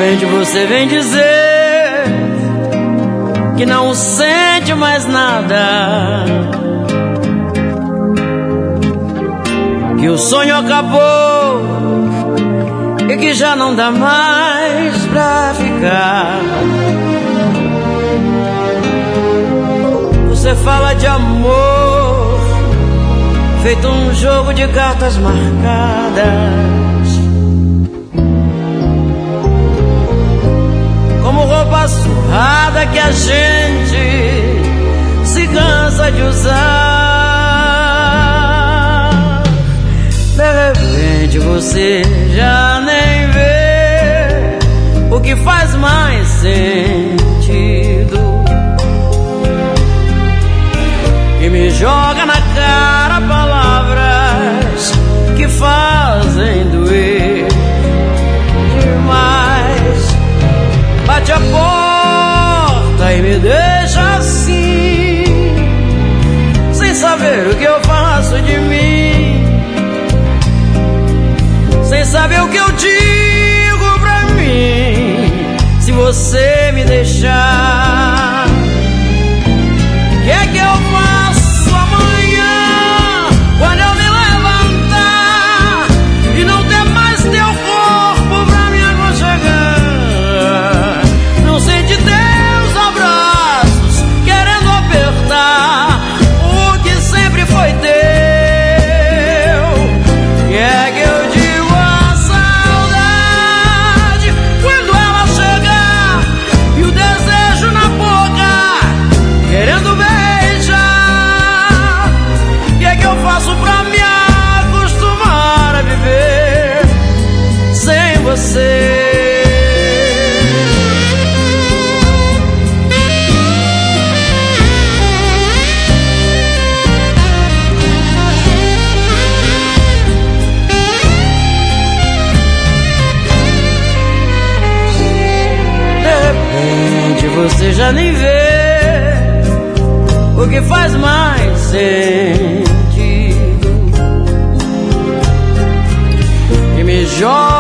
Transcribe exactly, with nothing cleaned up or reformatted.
repente você vem dizer que não sente mais nada, que o sonho acabou e que já não dá mais pra ficar. Você fala de amor feito um jogo de cartas marcadas, como roupa surrada que a gente se cansa de usar. De repente você já nem vê o que faz mais sentido e me joga na cara palavras que fazem doer demais. Bate a porta e me deixa assim, sem saber o que eu faço de mim, sem saber o que eu digo pra mim. Se você me deixar, que é que eu faço amanhã, quando eu me levantar e não ter mais teu corpo pra me aconchegar? Não sente teus abraços querendo apertar o que sempre foi teu. Que é que eu digo à saudade quando ela chegar e o desejo na boca querendo beijar? Que é que eu faço pra me acostumar a viver sem você? Você já nem vê o que faz mais sentido e me joga